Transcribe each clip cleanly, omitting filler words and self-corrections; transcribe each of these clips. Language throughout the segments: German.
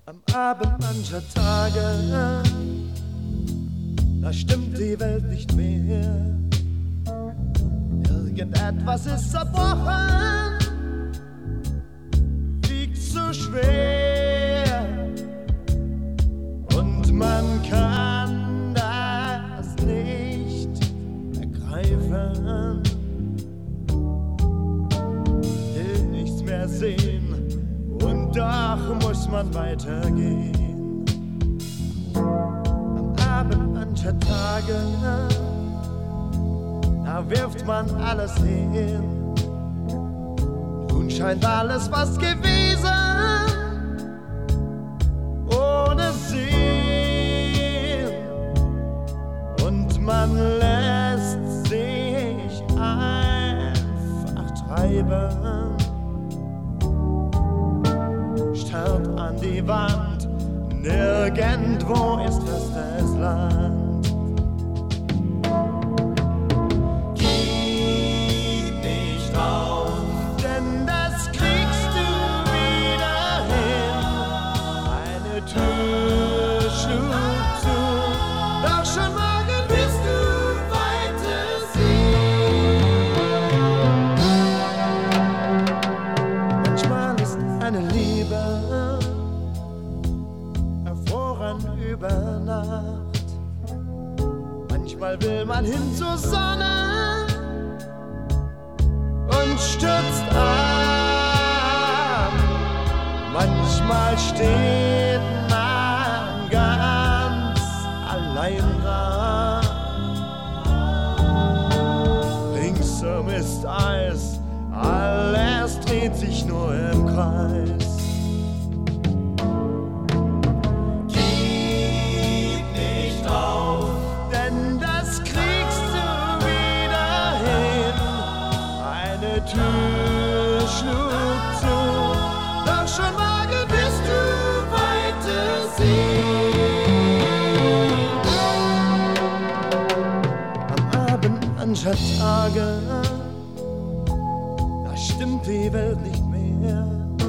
Am Abend mancher Tage, da stimmt die Welt nicht mehr. Irgendetwas ist zerbrochen, wiegt so schwer und man kann das nicht ergreifen. Will nichts mehr sehen und doch muss man weitergehen. Am Abend mancher Tage, da wirft man alles hin. Nun scheint alles fast gewesen, ohne Sinn. Und man lässt sich einfach treiben. Starrt an die Wand, nirgendwo ist festes Land. Über Nacht. Manchmal will man hin zur Sonne und stürzt ab. Manchmal steht man ganz allein da. Ringsum ist Eis, alles dreht sich nur im Kreis. Tür schlug zu, doch schon morgen wirst du weitersehen. Am Abend mancher Tage, da stimmt die Welt nicht mehr.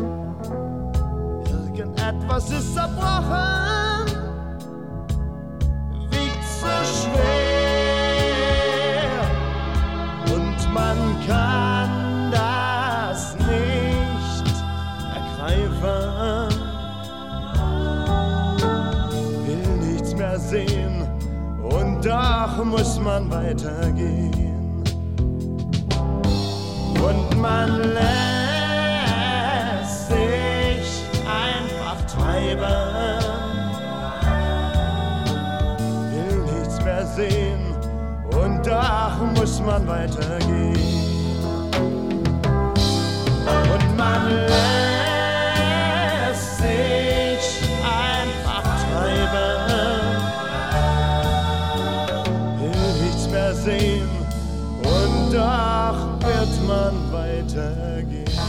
Irgendetwas ist zerbrochen, wiegt so schwer und man kann sehen und doch muss man weitergehen und man lässt sich einfach treiben, will nichts mehr sehen und doch muss man weitergehen und man lässt sich einfach treiben, sehen und doch wird man weitergehen.